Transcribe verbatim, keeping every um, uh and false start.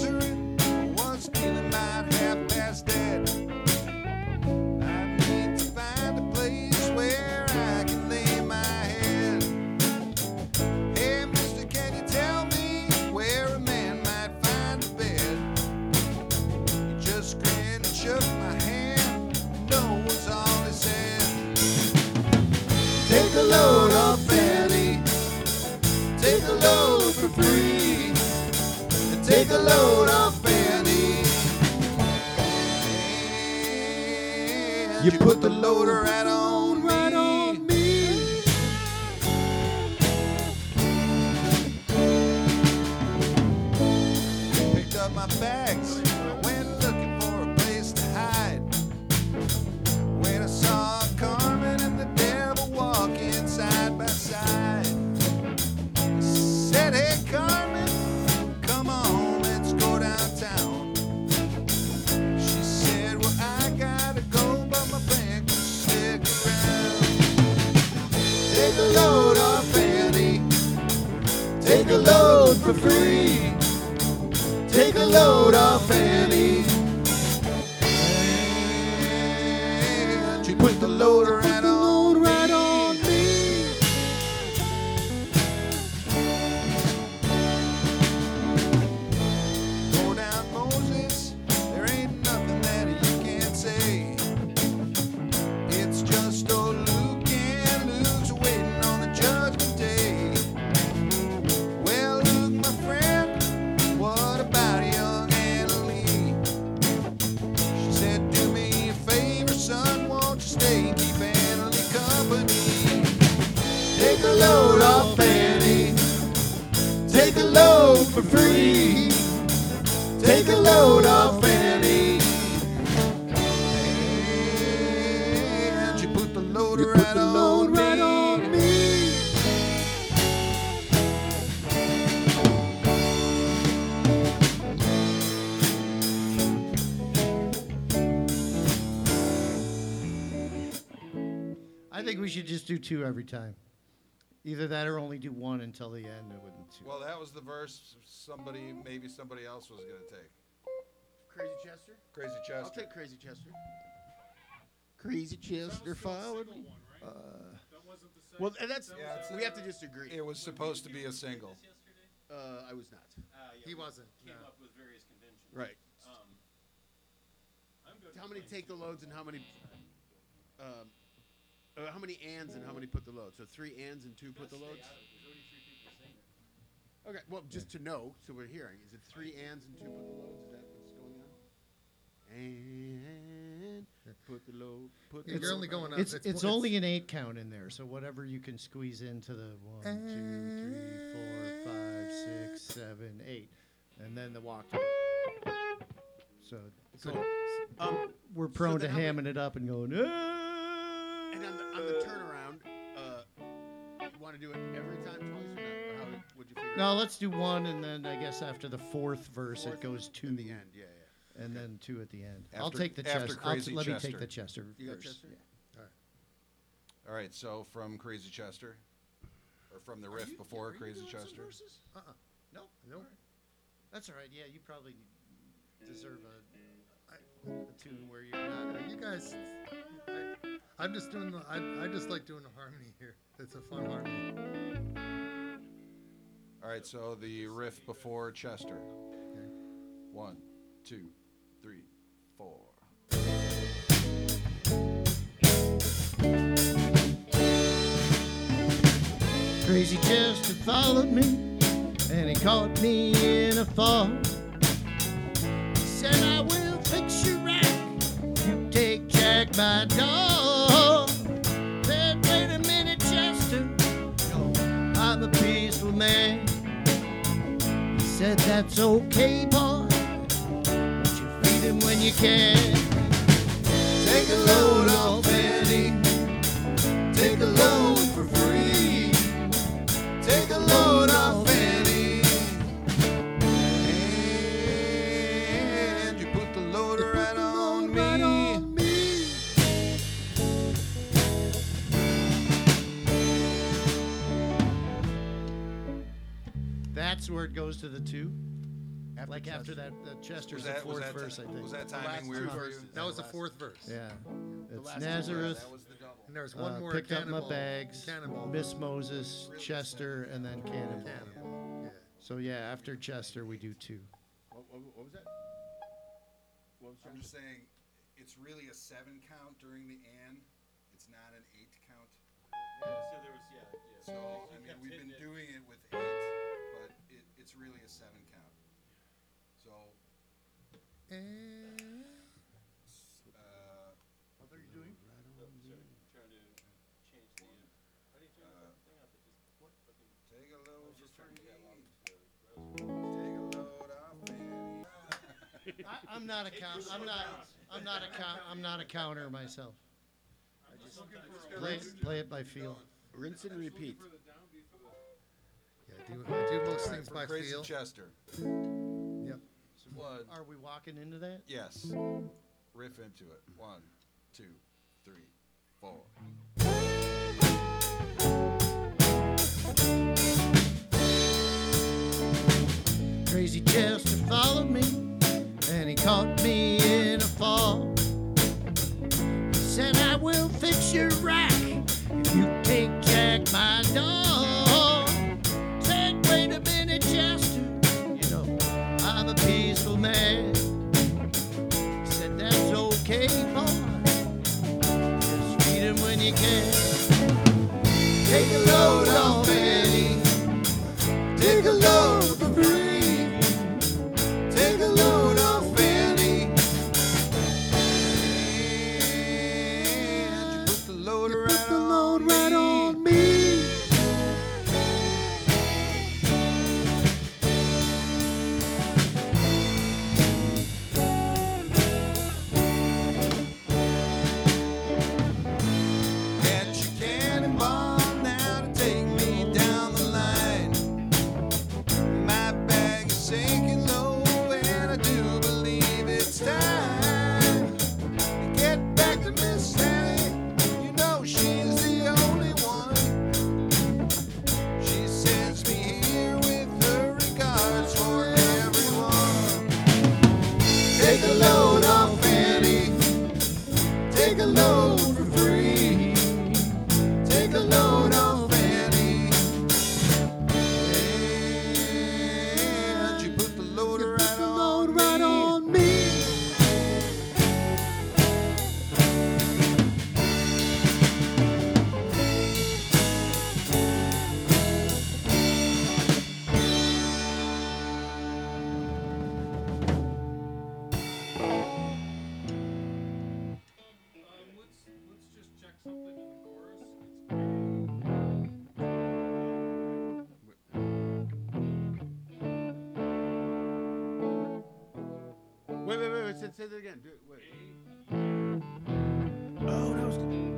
wondering what's feeling about half past dead. I need to find a place where I can lay my head. Hey, mister, can you tell me where a man might find a bed? He just grinned and shook my hand. No was all he said. Take a load off Fanny. Take a load for free. Take a load off Fanny. And you put the loader right on me. Right on me. Picked up my bags. I went looking for a place to hide. When I saw Carmen and the devil walking side by side. I said, hey Carmen, come on, let's go downtown. She said, well, I gotta go, but my friend can stick around. Take a load off Fanny. Take a load for free. Take a load off Fanny. And she put the loader right on, right on me. Go down, Moses. There ain't nothing that you can't say. It's just old Luke, and Luke's waiting on the judgment day. Well, Luke, my friend, what about young Anna Lee? She said, do me a favor, son, won't you stay and keep Anna Lee company? Take a load off Fanny. Take a load for free. Take a load off Fanny. And you put the loader right on me. Right on me. I think we should just do two every time. Either that or only do one until the end. It wouldn't two. Well, that was the verse somebody, maybe somebody else was going to take. Crazy Chester? Crazy I'll Chester. take Crazy Chester. Crazy Chester followed me. Uh, well, and that's Yeah, it's a- we have to disagree. It was supposed to be a single. Uh, I was not. He wasn't. Came no. up with various conventions. Right. Um, I'm good. How many take the loads and how many? Um, uh, how many ands and how many put the loads? So three ands and two put the loads. There's already three people singing. Okay. Well, just to know, so we're hearing. Is it three ands and two put the loads? Is that what's going on? And put the load. Put the You're load only going right up. It's It's- it's it's- only an eight count in there, so whatever you can squeeze into the one, two, three, four, five, six, seven, eight, and then the walk. So, So- so Um, we're prone then to how many- hamming it up and going. "Ah!" and on the, on the turnaround, uh, you want to do it every time twice or not? Or how would you figure it No, out? let's do one, and then I guess after the fourth verse, Fourth it goes two, in the end. Yeah, yeah. and then two at the end. I'll After- take the after Chester. I'll t- Crazy let me Chester. take the Chester You got verse. Chester? Yeah. All right, so from Crazy Chester, or from the riff before Crazy Chester. Uh-uh. No, no. That's all right. Yeah, you probably deserve a, a tune where you're not. Uh, you guys, I, I'm just doing the. I, I just like doing the harmony here. It's a fun harmony. All right, so the riff before Chester. Okay. One, two, three, four. Crazy Chester followed me, and he caught me in a fall. He said, I will fix you right. You take Jack, my dog. Said, wait a minute, Chester. No, I'm a peaceful man. He said, that's okay, boy. But you feed him when you can. Take a load off Fanny. Take a load for free. Take a load off Fanny. And you put the loader right on me. Right on me. That's where it goes to the two. After like after that, Chester. that Chester's Was the that, was fourth that, verse, I think. was that The last timing two weird for you? verses. That was the last- fourth verse. Yeah. The It's last two Nazareth, That was the double. And there's uh, one more. picked up my Cannonball. bags, Cannonball. Miss Moses, Chester, and then Cannonball. Cannonball. Yeah. So yeah, after Chester we do two. What, what, what was that? What was I'm that? just saying, it's really a seven count during the and. It's not an eight count. Yeah, so there was, yeah, yeah. So, you I mean, kept we've hitting been it. doing it with eight, but it, it's really a seven count. So, And uh, What are you doing? Oh, sorry, trying to change the, uh, how do you turn Uh, that thing off? It just, what, fucking, take a I load was just for trying to get free. along with the browser. Take a load off Fanny. I, I'm not a count. I'm not. I'm not a count. I'm not a counter myself. Play it, play it by feel. Rinse and repeat. yeah, do, I do most things by Crazy feel. Chester. Yep. One. Are we walking into that? Yes. Riff into it. One, two, three, four. Crazy Chester followed me, and he caught me in a fall. He said, I will fix your rack if you take Jack, my dog. Said, wait a minute, Chester, you know, I'm a peaceful man. He said, that's okay, boy, just feed him when you can. Take a load off Eddie, take a load for free. Take a load off Fanny, And you put the load right put the on load right me. on me. Get your cannonball now to take me down the line. My bag is sinking low, and I do believe it's time to get back to Miss Sally. You know she's the only one. She sends me here with her regards for everyone. Take a load off Fanny, take a load for free. Take a load off Fanny, and you put the load right on Load right on me. Um, let's, let's just check something in the chorus. It's Wait, wait, wait, wait. Say, say that again. Do it. Wait. A. Oh, that was good.